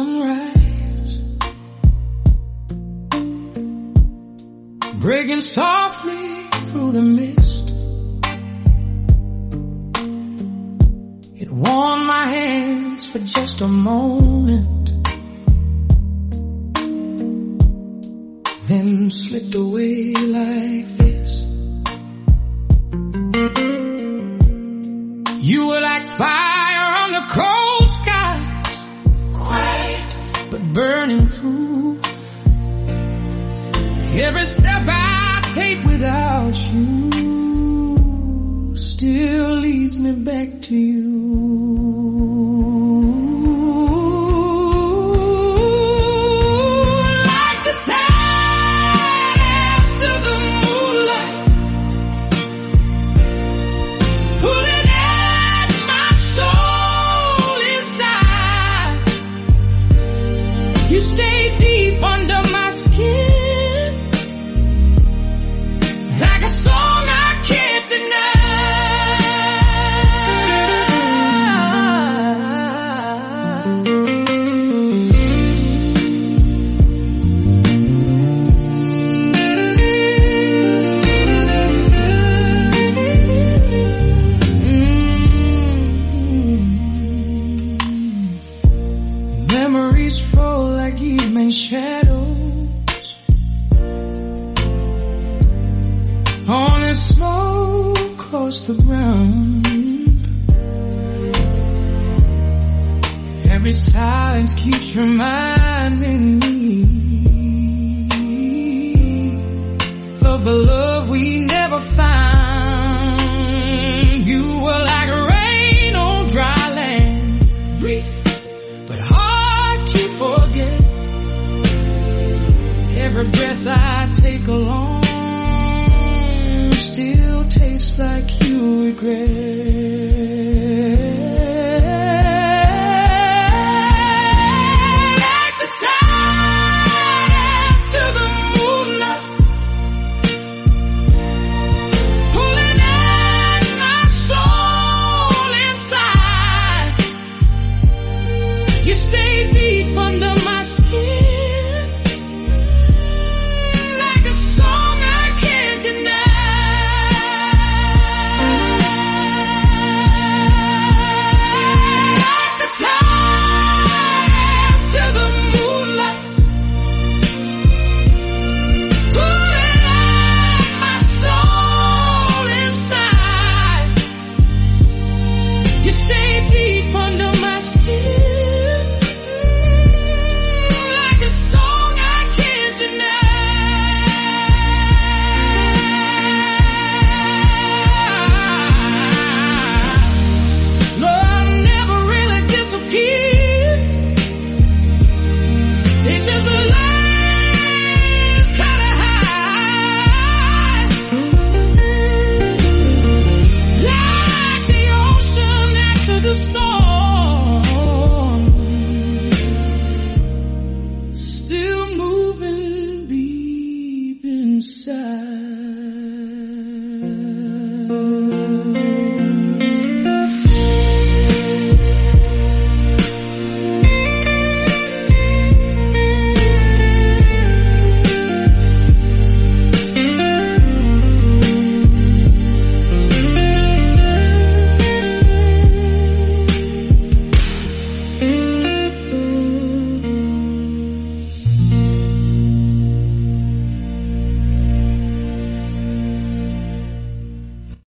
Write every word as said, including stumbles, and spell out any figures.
sunrise, breaking softly through the mist. It warmed my hands for just a moment, then slipped away like this. You were like fire on the cold skies, quiet but burning through. Every step I take without you still leads me back to you. You stay deep under my skin, like a song I can't deny. Mm-hmm. Memories fall like evening shadows on a smoke across the ground. Every silence keeps reminding me of a love we never found. You were like rain on dry land, brief but hard to forget. Every breath I take alone still tastes like you regret.